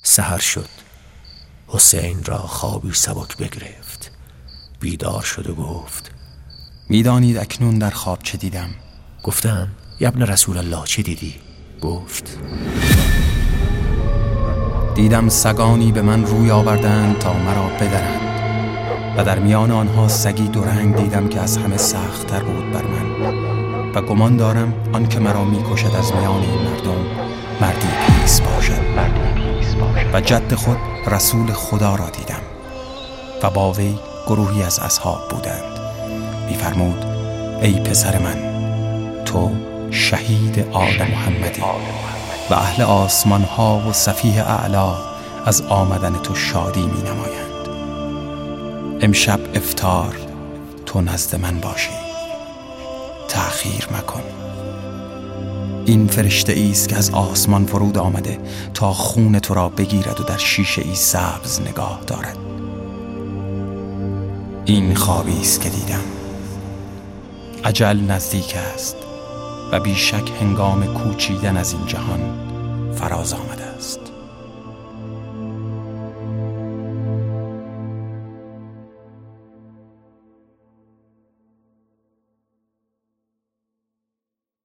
سحر شد. حسین را خوابی سبک بگرفت. بیدار شد و گفت: میدانید اکنون در خواب چه دیدم؟ گفتم: یا ابن رسول الله چه دیدی؟ گفت: دیدم سگانی به من روی آوردند تا مرا بدرند و در میان آنها سگی دو رنگ دیدم که از همه سخت‌تر بود بر من و گمان دارم آن که مرا می‌کشد از میان این مردم مردی پیس باشد و جد خود رسول خدا را دیدم و با وی گروهی از اصحاب بودند. می‌فرمود: ای پسر من، تو شهید آل محمدی و اهل آسمان ها و صفیه اعلا از آمدن تو شادی می نمایند. امشب افطار تو نزد من باشی، تأخیر مکن. این فرشته ایست که از آسمان فرود آمده تا خون تو را بگیرد و در شیشه ای سبز نگاه دارد. این خوابی است که دیدم. اجل نزدیک است و بیشک هنگام کوچیدن از این جهان فراز آمده است.